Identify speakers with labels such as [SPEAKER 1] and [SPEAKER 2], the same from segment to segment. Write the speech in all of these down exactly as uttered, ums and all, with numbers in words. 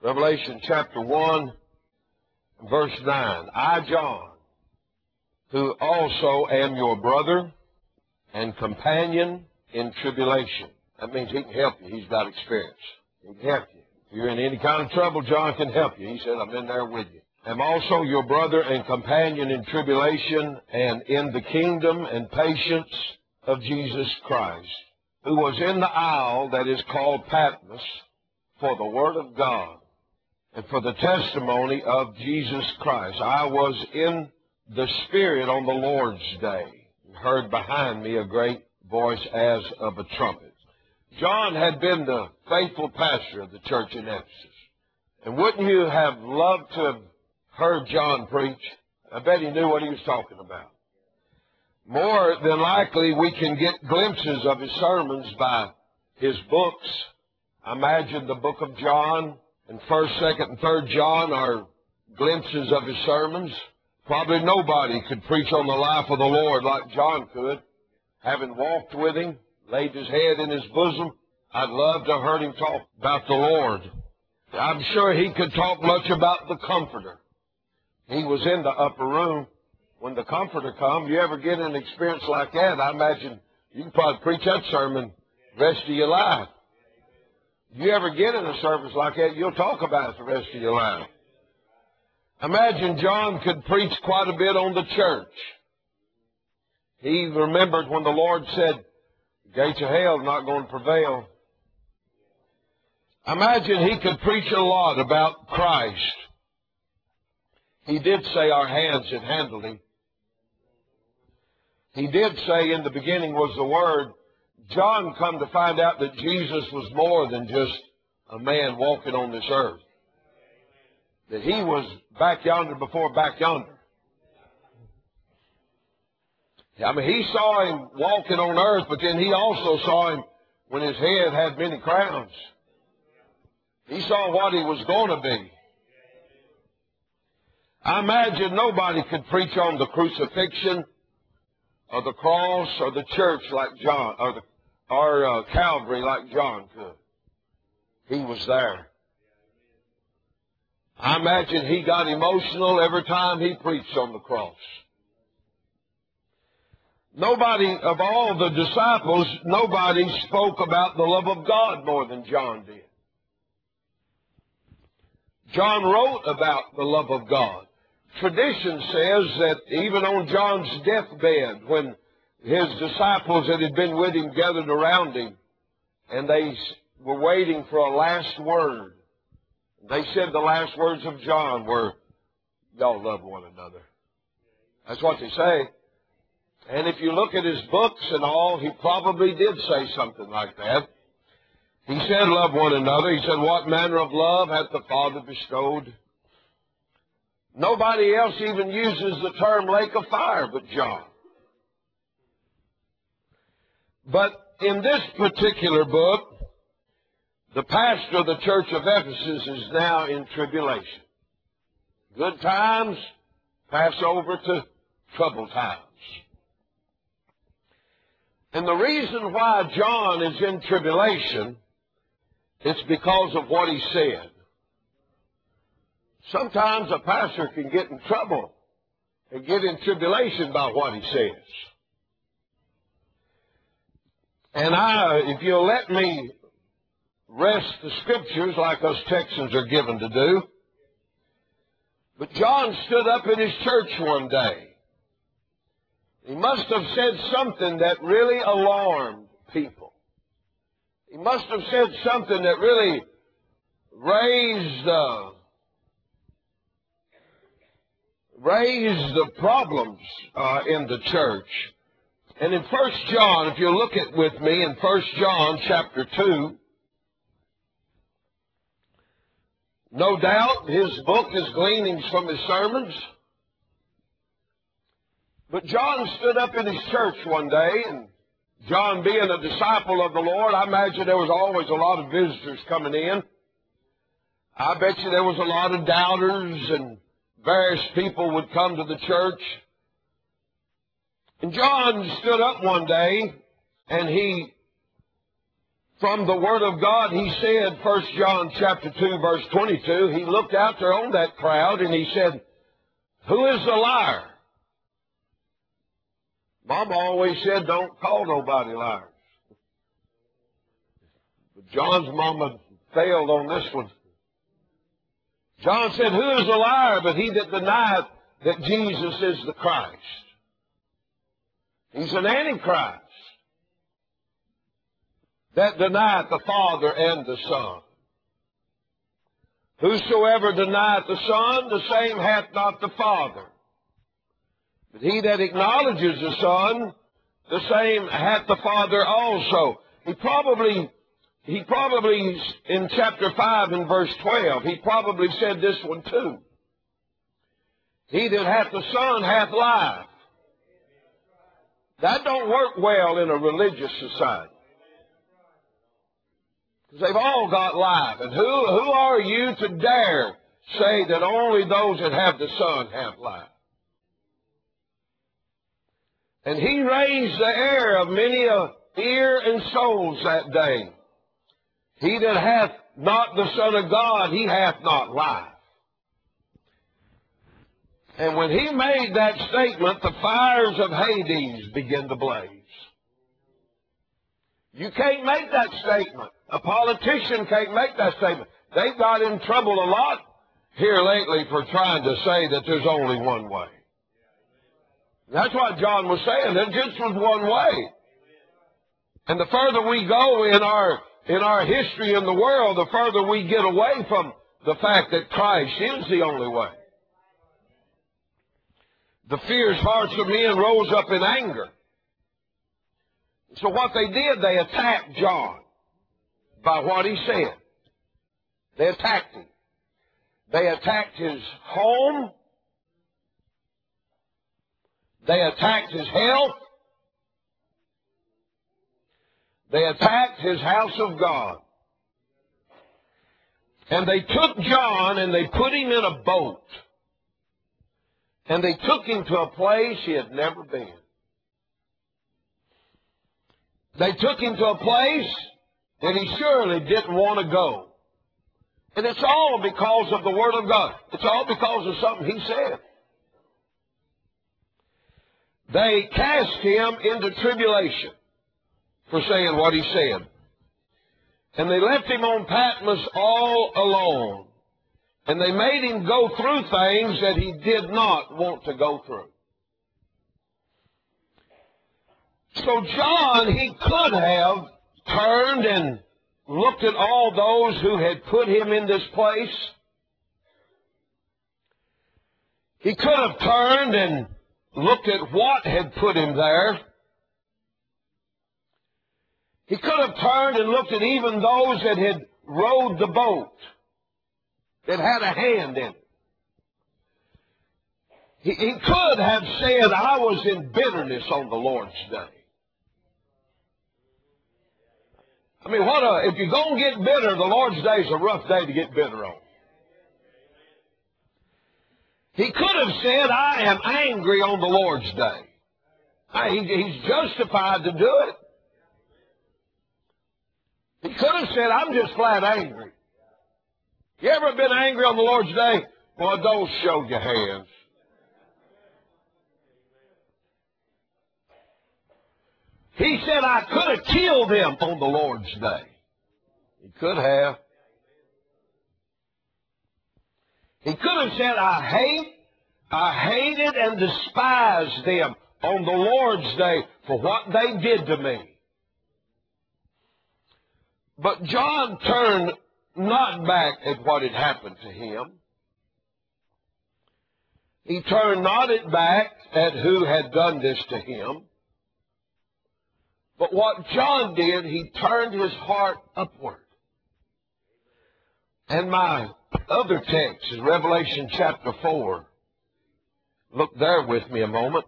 [SPEAKER 1] Revelation chapter one, verse nine. I, John, who also am your brother and companion in tribulation. That means he can help you. He's got experience. He can help you. If you're in any kind of trouble, John can help you. He said, I'm in there with you. I'm also your brother and companion in tribulation and in the kingdom and patience of Jesus Christ, who was in the isle that is called Patmos for the word of God and for the testimony of Jesus Christ. I was in the Spirit on the Lord's day and heard behind me a great voice as of a trumpet. John had been the faithful pastor of the church in Ephesus. And wouldn't you have loved to have heard John preach? I bet he knew what he was talking about. More than likely, we can get glimpses of his sermons by his books. I imagine the book of John and first, second, and third John are glimpses of his sermons. Probably nobody could preach on the life of the Lord like John could. Having walked with him, laid his head in his bosom, I'd love to have heard him talk about the Lord. I'm sure he could talk much about the Comforter. He was in the upper room when the Comforter come. You ever get an experience like that, I imagine you can probably preach that sermon the rest of your life. If you ever get in a service like that, you'll talk about it the rest of your life. Imagine John could preach quite a bit on the church. He remembered when the Lord said, the gates of hell are not going to prevail. Imagine he could preach a lot about Christ. He did say our hands had handled him. He did say in the beginning was the Word. John come to find out that Jesus was more than just a man walking on this earth. That he was back yonder before back yonder. I mean, he saw him walking on earth, but then he also saw him when his head had many crowns. He saw what he was going to be. I imagine nobody could preach on the crucifixion or the cross or the church like John, or, the, or uh, Calvary like John could. He was there. I imagine he got emotional every time he preached on the cross. Nobody, of all the disciples, nobody spoke about the love of God more than John did. John wrote about the love of God. Tradition says that even on John's deathbed, when his disciples that had been with him gathered around him, and they were waiting for a last word, they said the last words of John were, y'all love one another. That's what they say. And if you look at his books and all, he probably did say something like that. He said, love one another. He said, what manner of love hath the Father bestowed? Nobody else even uses the term lake of fire but John. But in this particular book, the pastor of the church of Ephesus is now in tribulation. Good times pass over to troubled times. And the reason why John is in tribulation, it's because of what he said. Sometimes a pastor can get in trouble and get in tribulation by what he says. And I, if you'll let me rest the scriptures like us Texans are given to do. But John stood up in his church one day. He must have said something that really alarmed people. He must have said something that really raised uh, raised the problems uh, in the church. And in First John, if you look at with me in First John chapter two, no doubt his book is gleanings from his sermons. But John stood up in his church one day, and John being a disciple of the Lord, I imagine there was always a lot of visitors coming in. I bet you there was a lot of doubters, and various people would come to the church. And John stood up one day, and he from the Word of God. He said, First John chapter two, verse twenty-two, he looked out there on that crowd and he said, "Who is the liar?" Mama always said, "Don't call nobody liars." But John's mama failed on this one. John said, "Who is a liar but he that denieth that Jesus is the Christ?" He's an antichrist that denieth the Father and the Son. Whosoever denieth the Son, the same hath not the Father. But he that acknowledges the Son, the same hath the Father also. He probably, he probably, in chapter five and verse twelve, he probably said this one too. He that hath the Son hath life. That don't work well in a religious society. Because they've all got life. And who, who are you to dare say that only those that have the Son have life? And he raised the heir of many a ear and souls that day. He that hath not the Son of God, he hath not life. And when he made that statement, the fires of Hades began to blaze. You can't make that statement. A politician can't make that statement. They've got in trouble a lot here lately for trying to say that there's only one way. That's what John was saying. There just was one way. And the further we go in our, in our history in the world, the further we get away from the fact that Christ is the only way. The fierce hearts of men rose up in anger. So what they did, they attacked John by what he said. They attacked him. They attacked his home. They attacked his health. They attacked his house of God. And they took John and they put him in a boat. And they took him to a place he had never been. They took him to a place that he surely didn't want to go. And it's all because of the Word of God. It's all because of something he said. They cast him into tribulation for saying what he said. And they left him on Patmos all alone. And they made him go through things that he did not want to go through. So John, he could have turned and looked at all those who had put him in this place. He could have turned and looked at what had put him there. He could have turned and looked at even those that had rowed the boat, that had a hand in it. He, he could have said, "I was in bitterness on the Lord's day." I mean, what a, if you're going to get bitter, the Lord's day is a rough day to get bitter on. He could have said, "I am angry on the Lord's day." He, he's justified to do it. He could have said, "I'm just flat angry." You ever been angry on the Lord's day? Well, don't show your hands. He said, "I could have killed them on the Lord's day." He could have. He could have said, I hate, I hated and despised them on the Lord's day for what they did to me. But John turned not back at what had happened to him. He turned not it back at who had done this to him. But what John did, he turned his heart upward. And my other text is Revelation chapter four. Look there with me a moment.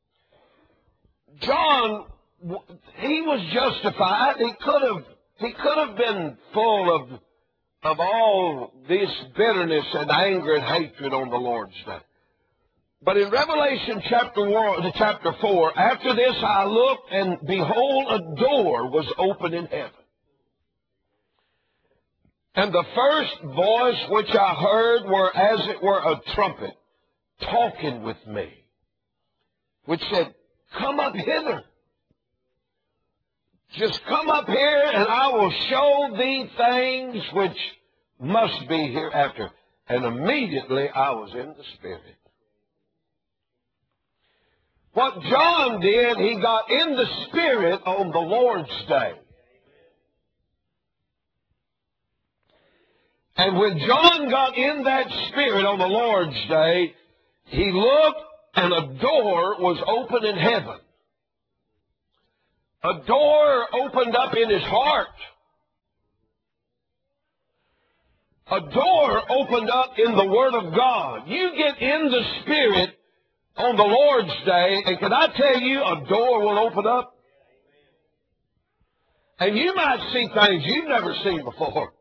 [SPEAKER 1] John, he was justified. He could have, he could have been full of, of all this bitterness and anger and hatred on the Lord's day. But in Revelation chapter one, chapter four, after this I looked, and behold, a door was open in heaven. And the first voice which I heard were as it were a trumpet talking with me, which said, come up hither. Just come up here and I will show thee things which must be hereafter. And immediately I was in the Spirit. What John did, he got in the Spirit on the Lord's Day. And when John got in that Spirit on the Lord's Day, he looked and a door was open in heaven. A door opened up in his heart. A door opened up in the Word of God. You get in the Spirit on the Lord's Day, and can I tell you, a door will open up? And you might see things you've never seen before.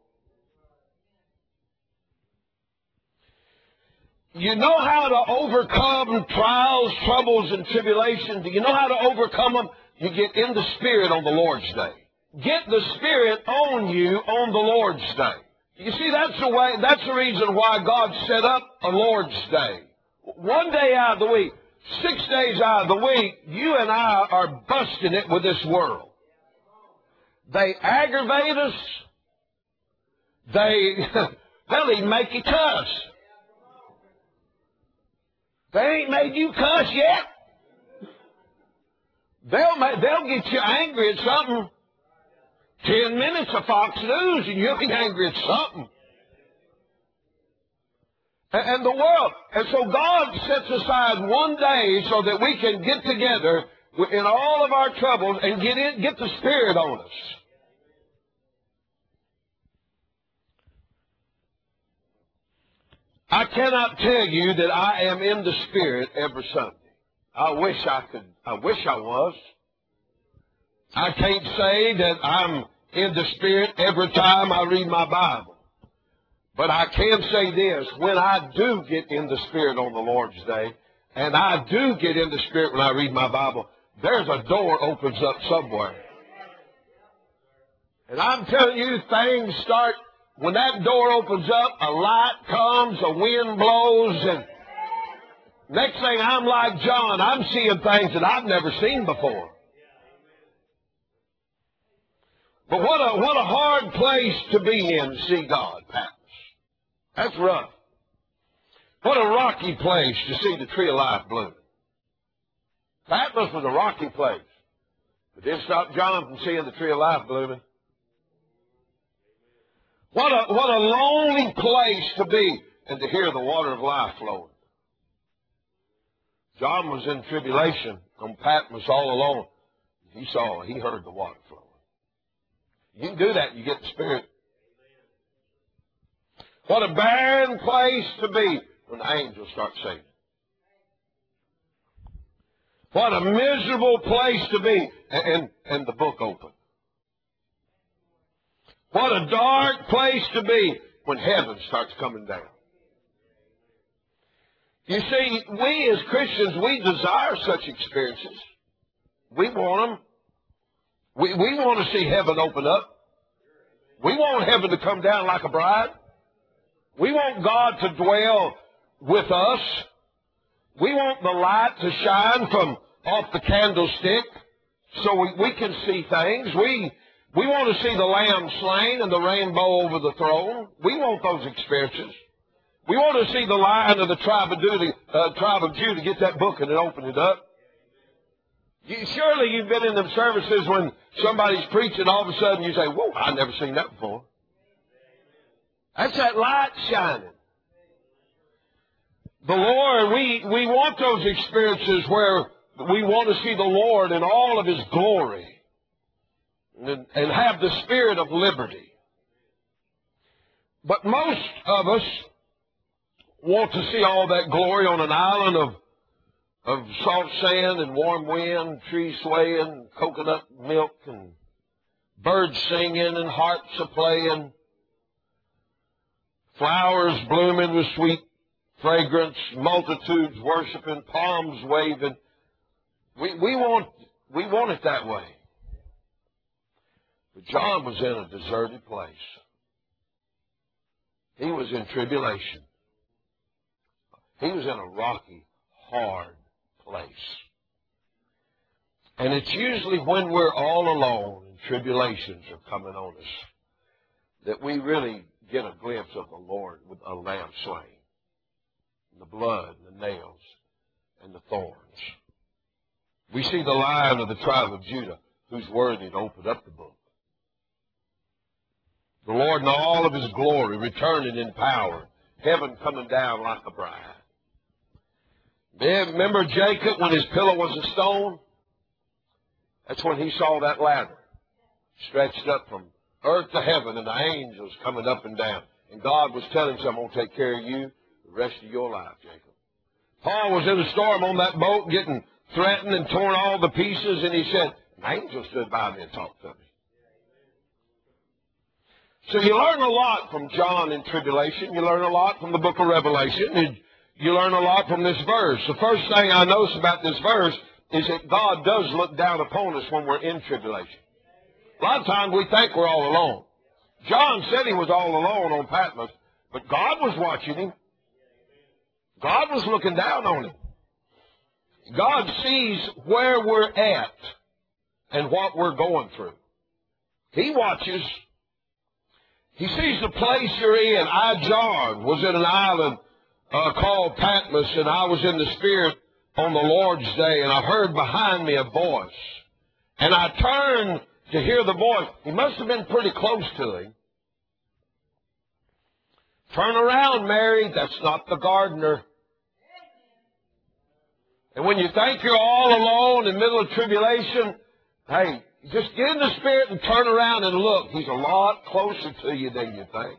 [SPEAKER 1] You know how to overcome trials, troubles, and tribulations. Do you know how to overcome them? You get in the Spirit on the Lord's Day. Get the Spirit on you on the Lord's Day. You see, that's the way, that's the reason why God set up a Lord's Day. One day out of the week, six days out of the week, you and I are busting it with this world. They aggravate us. They, they'll even make you cuss. They ain't made you cuss yet. They'll, make, they'll get you angry at something. Ten minutes of Fox News and you'll be angry at something. And, and the world. And so God sets aside one day so that we can get together in all of our troubles and get in, get the Spirit on us. I cannot tell you that I am in the Spirit every Sunday. I wish I could. I wish I was. I can't say that I'm in the Spirit every time I read my Bible. But I can say this, when I do get in the Spirit on the Lord's Day, and I do get in the Spirit when I read my Bible, there's a door opens up somewhere. And I'm telling you, things start, when that door opens up, a light comes, a wind blows, and next thing I'm like John, I'm seeing things that I've never seen before. But what a, what a hard place to be in to see God, Patmos. That's rough. What a rocky place to see the tree of life blooming. Patmos was a rocky place. But didn't stop John from seeing the tree of life blooming. What a, what a lonely place to be and to hear the water of life flowing. John was in tribulation on Patmos all alone. He saw, he heard the water flowing. You can do that, you get the Spirit. What a barren place to be when the angels start singing. What a miserable place to be, and, and, and the book opened. What a dark place to be when heaven starts coming down. You see, we as Christians, we desire such experiences. We want them. We, we want to see heaven open up. We want heaven to come down like a bride. We want God to dwell with us. We want the light to shine from off the candlestick so we, we can see things. We, we want to see the Lamb slain and the rainbow over the throne. We want those experiences. We want to see the Lion of the tribe of Judah, uh, tribe of Judah get that book and then open it up. You, surely you've been in them services when somebody's preaching, all of a sudden you say, whoa, I've never seen that before. That's that light shining. The Lord, we, we want those experiences where we want to see the Lord in all of His glory and, and have the spirit of liberty. But most of us want to see all that glory on an island of of salt sand and warm wind, trees swaying, coconut milk, and birds singing and harps a-playing, flowers blooming with sweet fragrance, multitudes worshiping, palms waving. We, we, want, we want it that way. But John was in a deserted place. He was in tribulation. He was in a rocky, hard place. And it's usually when we're all alone and tribulations are coming on us that we really get a glimpse of the Lord with a lamb slain. The blood, and the nails, and the thorns. We see the Lion of the tribe of Judah who's worthy to open up the book. The Lord in all of his glory returning in power. Heaven coming down like a bride. Remember Jacob when his pillow was a stone? That's when he saw that ladder stretched up from earth to heaven and the angels coming up and down. And God was telling him, I'm going to take care of you the rest of your life, Jacob. Paul was in a storm on that boat getting threatened and torn all to pieces, and he said, an angel stood by me and talked to me. So you learn a lot from John in tribulation. You learn a lot from the book of Revelation. And you learn a lot from this verse. The first thing I notice about this verse is that God does look down upon us when we're in tribulation. A lot of times we think we're all alone. John said he was all alone on Patmos, but God was watching him. God was looking down on him. God sees where we're at and what we're going through. He watches. He sees the place you're in. I, John, was in an island uh, called Patmos, and I was in the Spirit on the Lord's day, and I heard behind me a voice. And I turned to hear the voice. He must have been pretty close to him. Turn around, Mary. That's not the gardener. And when you think you're all alone in the middle of tribulation, hey, just get in the Spirit and turn around and look. He's a lot closer to you than you think.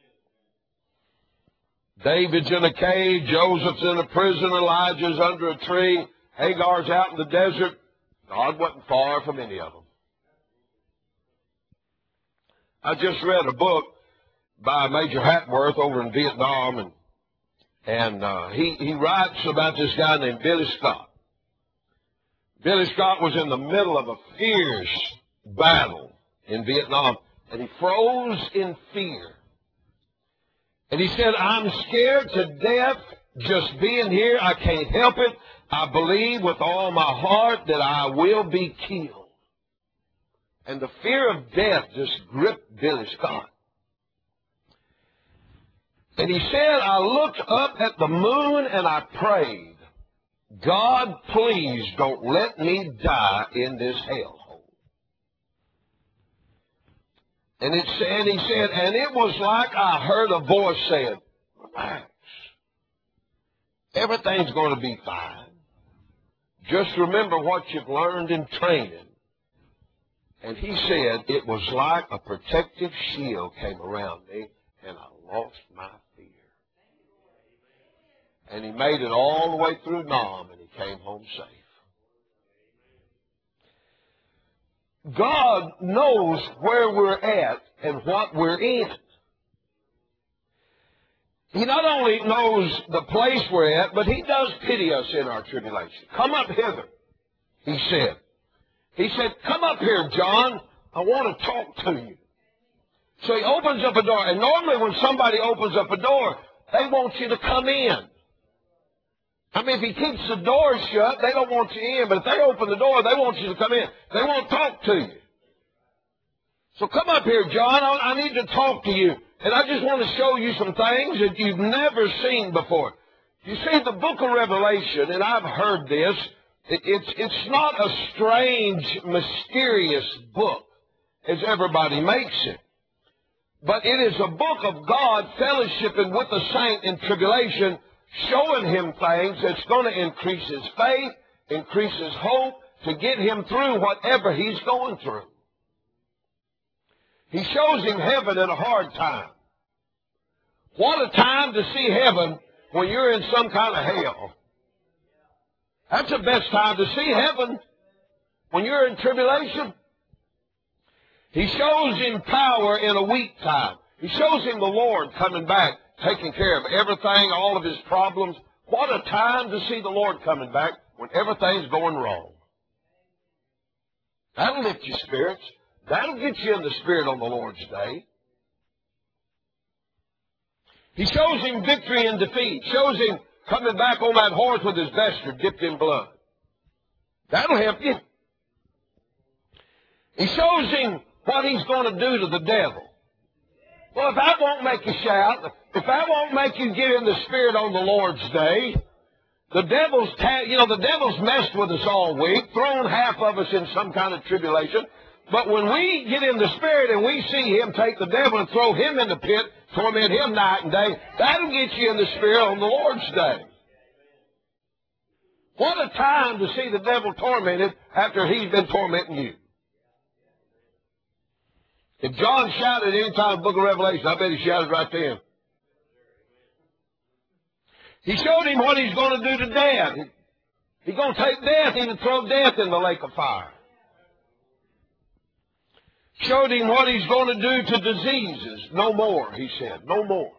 [SPEAKER 1] David's in a cave. Joseph's in a prison. Elijah's under a tree. Hagar's out in the desert. God wasn't far from any of them. I just read a book by Major Hatworth over in Vietnam, and And uh, he, he writes about this guy named Billy Scott. Billy Scott was in the middle of a fierce battle in Vietnam, and he froze in fear. And he said, I'm scared to death just being here. I can't help it. I believe with all my heart that I will be killed. And the fear of death just gripped Billy Scott. And he said, I looked up at the moon and I prayed, God, please don't let me die in this hellhole. And, it, and he said, and it was like I heard a voice saying, relax. Everything's going to be fine. Just remember what you've learned in training. And he said, it was like a protective shield came around me, and I lost my fear. And he made it all the way through Nam, and he came home safe. God knows where we're at and what we're in. He not only knows the place we're at, but he does pity us in our tribulation. Come up hither, he said. He said, come up here, John. I want to talk to you. So he opens up a door. And normally when somebody opens up a door, they want you to come in. I mean, if he keeps the door shut, they don't want you in. But if they open the door, they want you to come in. They want to talk to you. So come up here, John. I, I need to talk to you. And I just want to show you some things that you've never seen before. You see, the book of Revelation, and I've heard this, it, it's, it's not a strange, mysterious book, as everybody makes it. But it is a book of God fellowshipping with the saint in tribulation, showing him things that's going to increase his faith, increase his hope, to get him through whatever he's going through. He shows him heaven in a hard time. What a time to see heaven when you're in some kind of hell. That's the best time to see heaven, when you're in tribulation. He shows him power in a weak time. He shows him the Lord coming back, taking care of everything, all of his problems. What a time to see the Lord coming back when everything's going wrong. That'll lift your spirits. That'll get you in the Spirit on the Lord's day. He shows him victory and defeat. Shows him coming back on that horse with his vesture dipped in blood. That'll help you. He shows him what he's going to do to the devil. Well, if that won't make you shout, if that won't make you get in the Spirit on the Lord's day, the devil's, ta- you know, the devil's messed with us all week, thrown half of us in some kind of tribulation. But when we get in the Spirit and we see him take the devil and throw him in the pit, torment him night and day, that'll get you in the Spirit on the Lord's day. What a time to see the devil tormented after he's been tormenting you. If John shouted any time in the book of Revelation, I bet he shouted right then. He showed him what he's going to do to death. He's going to take death, even throw death in the lake of fire. Showed him what he's going to do to diseases. No more, he said. No more.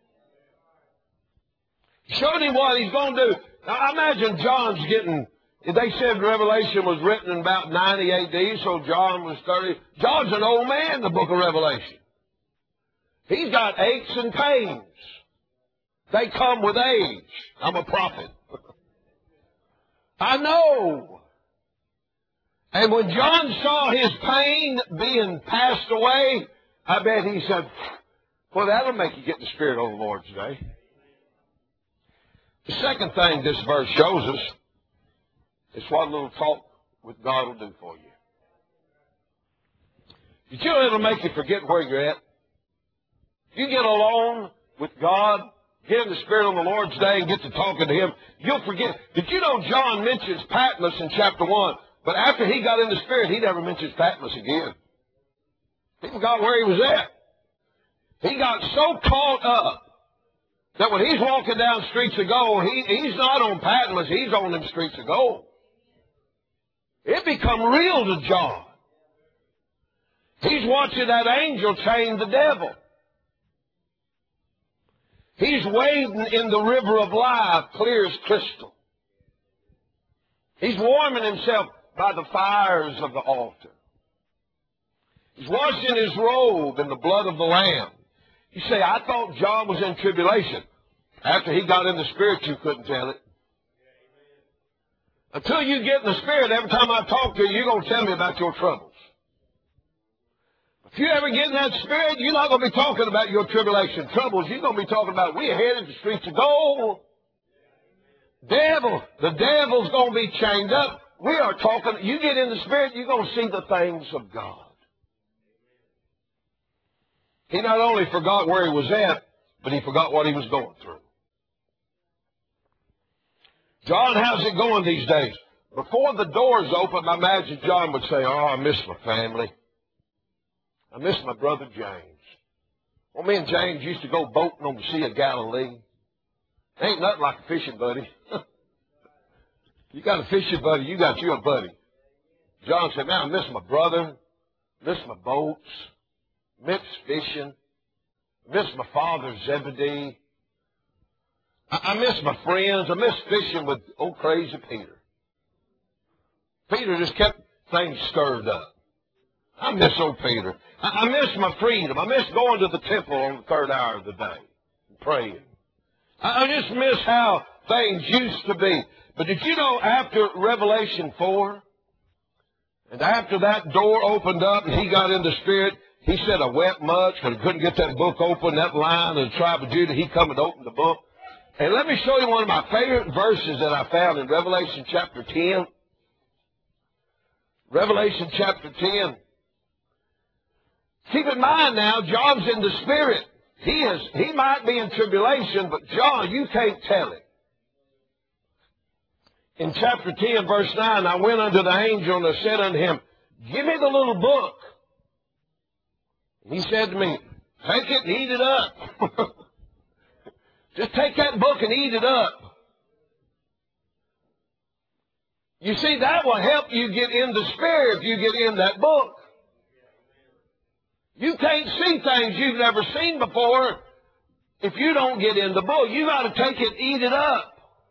[SPEAKER 1] Showed him what he's going to do. Now, I imagine John's getting, they said Revelation was written in about ninety A D, so John was thirty. John's an old man in the book of Revelation. He's got aches and pains. They come with age. I'm a prophet. I know. And when John saw his pain being passed away, I bet he said, well, that'll make you get the Spirit on the Lord's day. The second thing this verse shows us is what a little talk with God will do for you. Did you know it'll make you forget where you're at? You get alone with God, get in the Spirit on the Lord's day and get to talking to him, you'll forget. Did you know John mentions Patmos in chapter one, but after he got in the Spirit, he never mentions Patmos again. He forgot where he was at. He got so caught up that when he's walking down streets of gold, he, he's not on Patmos, he's on them streets of gold. It become real to John. He's watching that angel chain the devil. He's wading in the river of life, clear as crystal. He's warming himself by the fires of the altar. He's washing his robe in the blood of the Lamb. You say, I thought John was in tribulation. After he got in the Spirit, you couldn't tell it. Until you get in the Spirit, every time I talk to you, you're going to tell me about your troubles. If you ever get in that Spirit, you're not going to be talking about your tribulation troubles. You're going to be talking about, we're headed to the streets of gold. Devil, the devil's going to be chained up. We are talking, you get in the Spirit, you're going to see the things of God. He not only forgot where he was at, but he forgot what he was going through. John, how's it going these days? Before the doors open, I imagine John would say, oh, I miss my family. I miss my brother James. Well, me and James used to go boating on the Sea of Galilee. Ain't nothing like a fishing buddy. You got a fishing buddy, you got you a buddy. John said, man, I miss my brother, miss my boats, miss fishing, miss my father Zebedee. I, I miss my friends. I miss fishing with old crazy Peter. Peter just kept things stirred up. I miss old Peter. I, I miss my freedom. I miss going to the temple on the third hour of the day and praying. I, I just miss how things used to be. But did you know after Revelation four, and after that door opened up and he got in the Spirit, he said, I wept much because I couldn't get that book open, that line of the tribe of Judah. He come and opened the book. And let me show you one of my favorite verses that I found in Revelation chapter ten. Revelation chapter ten. Keep in mind now, John's in the Spirit. He is, he might be in tribulation, but John, you can't tell it. In chapter ten, verse nine, I went unto the angel and I said unto him, give me the little book. And he said to me, take it and eat it up. Just take that book and eat it up. You see, that will help you get in the Spirit if you get in that book. You can't see things you've never seen before if you don't get in the book. You got to take it and eat it up.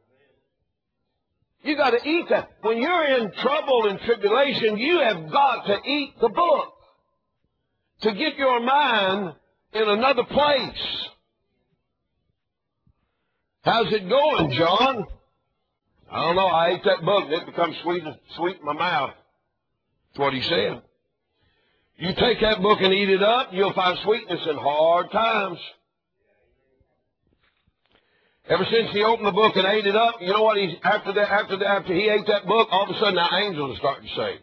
[SPEAKER 1] You got to eat that. When you're in trouble and tribulation, you have got to eat the book to get your mind in another place. How's it going, John? I don't know. I ate that book and it becomes sweet, sweet in my mouth. That's what he said. You take that book and eat it up, you'll find sweetness in hard times. Ever since he opened the book and ate it up, you know what? He's after that, after that, after he ate that book, all of a sudden now angels are starting to sing.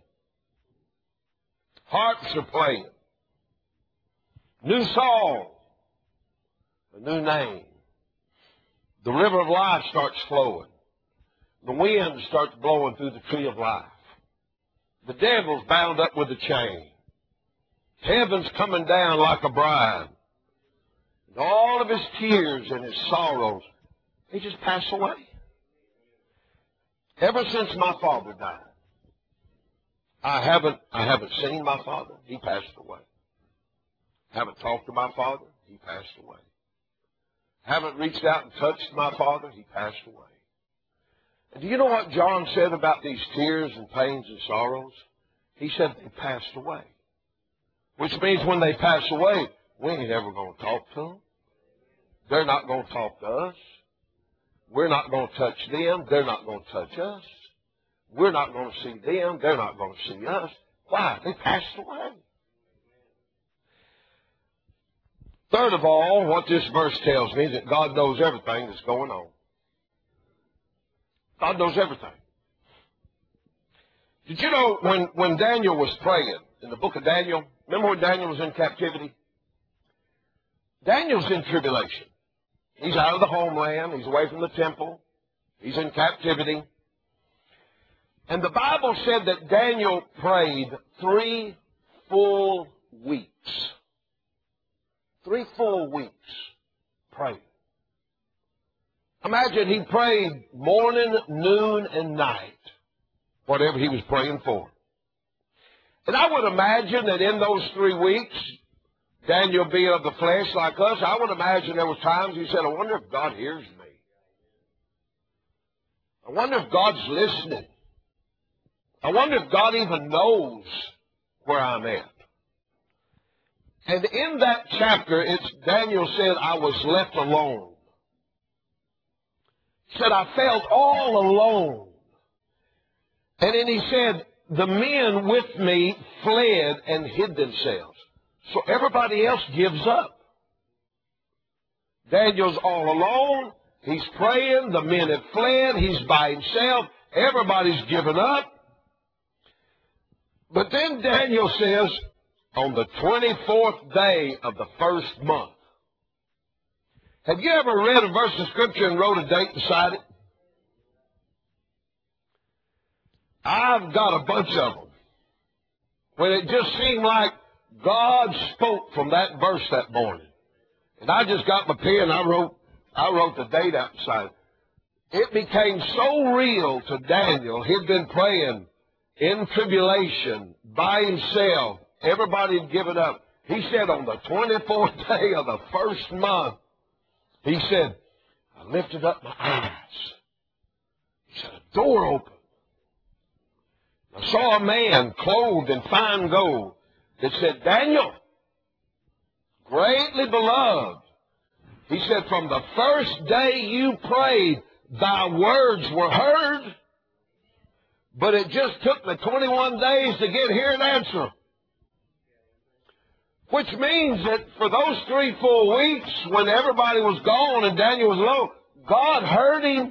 [SPEAKER 1] Harps are playing. New song. A new name. The river of life starts flowing. The wind starts blowing through the tree of life. The devil's bound up with a chain. Heaven's coming down like a bride. And all of his tears and his sorrows, they just pass away. Ever since my father died, I haven't, I haven't seen my father. He passed away. Haven't talked to my father. He passed away. Haven't reached out and touched my father. He passed away. And do you know what John said about these tears and pains and sorrows? He said they passed away. Which means when they pass away, we ain't ever going to talk to them. They're not going to talk to us. We're not going to touch them. They're not going to touch us. We're not going to see them. They're not going to see us. Why? They passed away. Third of all, what this verse tells me is that God knows everything that's going on. God knows everything. Did you know when, when Daniel was praying in the book of Daniel, remember when Daniel was in captivity? Daniel's in tribulation. He's out of the homeland. He's away from the temple. He's in captivity. And the Bible said that Daniel prayed three full weeks. Three full weeks praying. Imagine he prayed morning, noon, and night, whatever he was praying for. And I would imagine that in those three weeks, Daniel being of the flesh like us, I would imagine there were times he said, I wonder if God hears me. I wonder if God's listening. I wonder if God even knows where I'm at. And in that chapter, it's Daniel said, I was left alone. He said, I felt all alone. And then he said, the men with me fled and hid themselves. So everybody else gives up. Daniel's all alone. He's praying. The men have fled. He's by himself. Everybody's given up. But then Daniel says, on the twenty-fourth day of the first month. Have you ever read a verse of Scripture and wrote a date beside it? I've got a bunch of them. When it just seemed like God spoke from that verse that morning. And I just got my pen, I wrote, I wrote the date out beside it. It became so real to Daniel. He'd been praying in tribulation, by himself. Everybody had given up. He said on the twenty-fourth day of the first month, he said, I lifted up my eyes. He said, a door opened. I saw a man clothed in fine gold that said, Daniel, greatly beloved. He said, from the first day you prayed, thy words were heard, but it just took me twenty-one days to get here and answer. Which means that for those three full weeks, when everybody was gone and Daniel was low, God heard him.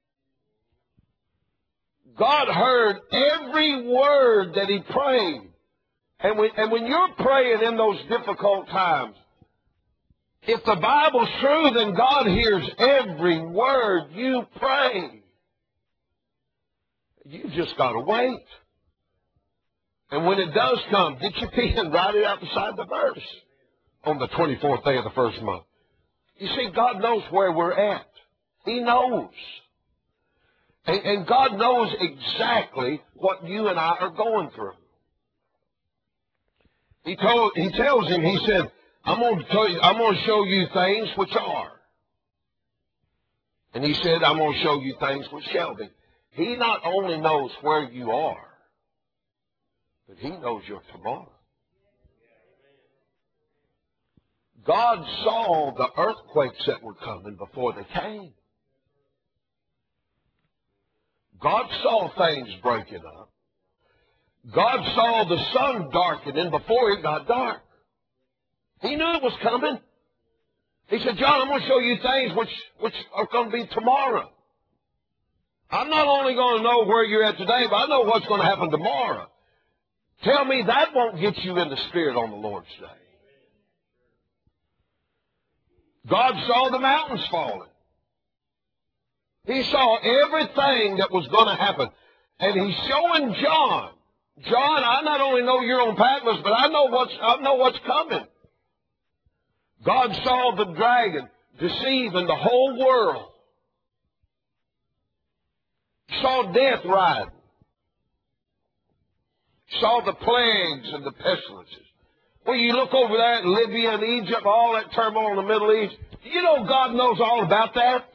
[SPEAKER 1] God heard every word that he prayed. And when, and when you're praying in those difficult times, if the Bible's true, then God hears every word you pray. You just got to wait. And when it does come, get your pen and write it out beside the verse on the twenty-fourth day of the first month. You see, God knows where we're at. He knows. And, and God knows exactly what you and I are going through. He told, he tells him, he said, I'm going to tell you, I'm going to show you things which are. And he said, I'm going to show you things which shall be. He not only knows where you are, but he knows your tomorrow. God saw the earthquakes that were coming before they came. God saw things breaking up. God saw the sun darkening before it got dark. He knew it was coming. He said, John, I'm going to show you things which, which are going to be tomorrow. I'm not only going to know where you're at today, but I know what's going to happen tomorrow. Tell me that won't get you in the Spirit on the Lord's day. God saw the mountains falling. He saw everything that was going to happen. And he's showing John, John, I not only know you're on Patmos, but I know what's, I know what's coming. God saw the dragon deceiving the whole world. Saw death riding. Saw the plagues and the pestilences. Well, you look over there at Libya and Egypt, all that turmoil in the Middle East. You know God knows all about that.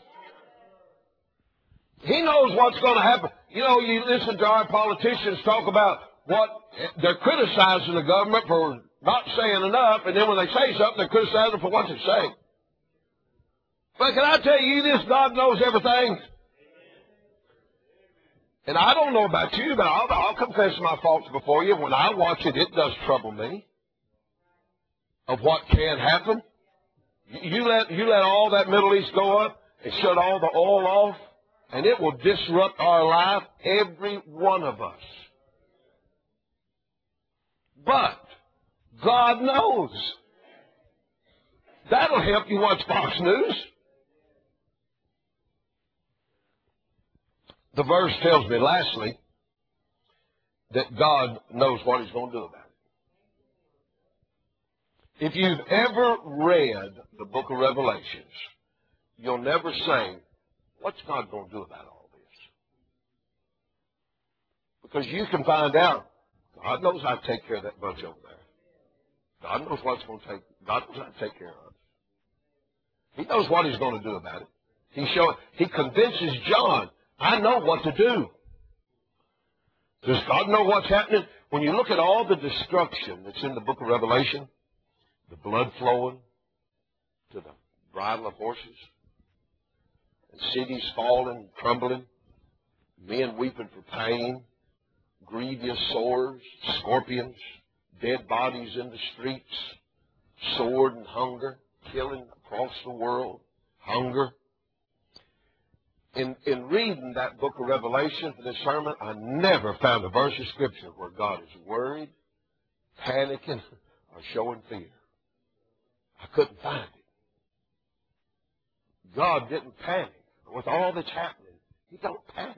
[SPEAKER 1] He knows what's going to happen. You know, you listen to our politicians talk about what they're criticizing the government for not saying enough, and then when they say something, they're criticizing them for what they say. But can I tell you this? God knows everything. And I don't know about you, but I'll, I'll confess my faults before you. When I watch it, it does trouble me of what can happen. You let, you let all that Middle East go up and shut all the oil off, and it will disrupt our life, every one of us. But God knows. That'll help you watch Fox News. The verse tells me, lastly, that God knows what he's going to do about it. If you've ever read the book of Revelations, you'll never say, what's God going to do about all this? Because you can find out, God knows how to take care of that bunch over there. God knows what's going to take, God knows how to take care of us. He knows what he's going to do about it. He show, he convinces John, I know what to do. Does God know what's happening? When you look at all the destruction that's in the book of Revelation, the blood flowing to the bridle of horses, and cities falling, crumbling, men weeping for pain, grievous sores, scorpions, dead bodies in the streets, sword and hunger, killing across the world, hunger. In, in reading that book of Revelation for this sermon, I never found a verse of Scripture where God is worried, panicking, or showing fear. I couldn't find it. God didn't panic. With all that's happening, he don't panic.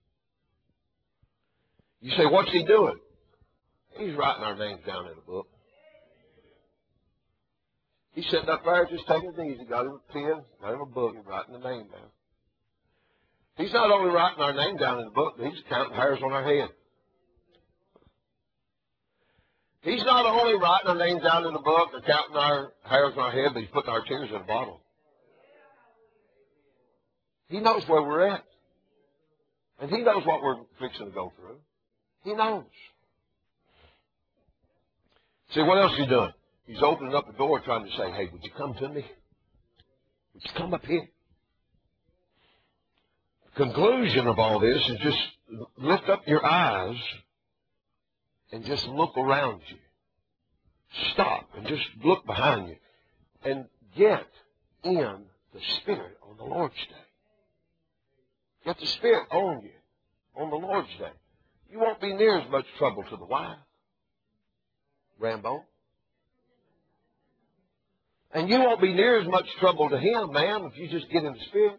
[SPEAKER 1] You say, what's he doing? He's writing our names down in a book. He's sitting up there just taking it easy. Got him a pen, got him a book, and writing the name down. He's not only writing our name down in the book, but he's counting hairs on our head. He's not only writing our names down in the book or counting our hairs on our head, but he's putting our tears in a bottle. He knows where we're at. And he knows what we're fixing to go through. He knows. See, what else is he doing? He's opening up the door trying to say, hey, would you come to me? Would you come up here? The conclusion of all this is just lift up your eyes and just look around you. Stop and just look behind you and get in the Spirit on the Lord's day. Get the Spirit on you on the Lord's day. You won't be near as much trouble to the wife, Rambo. And you won't be near as much trouble to him, ma'am, if you just get in the Spirit.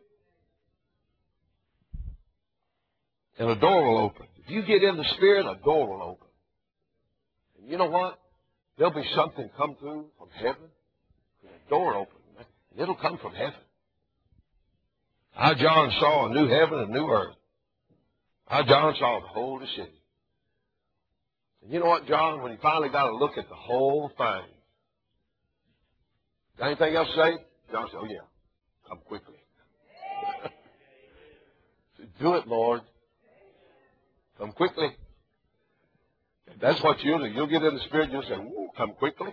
[SPEAKER 1] And a door will open. If you get in the Spirit, a door will open. And you know what? There'll be something come through from heaven. A door open. And it'll come from heaven. I, John, saw a new heaven and a new earth. I, John, saw the holy city. And you know what, John? When he finally got a look at the whole thing, got anything else to say? John said, oh, yeah. Come quickly. Said, do it, Lord. Come quickly. That's what you'll do. You'll get in the Spirit, you'll say, ooh, come quickly.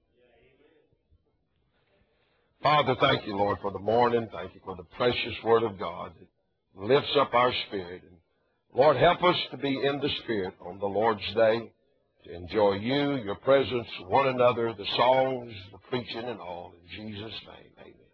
[SPEAKER 1] Father, thank you, Lord, for the morning. Thank you for the precious Word of God that lifts up our spirit. And Lord, help us to be in the Spirit on the Lord's Day, to enjoy you, your presence, one another, the songs, the preaching, and all. In Jesus' name, amen.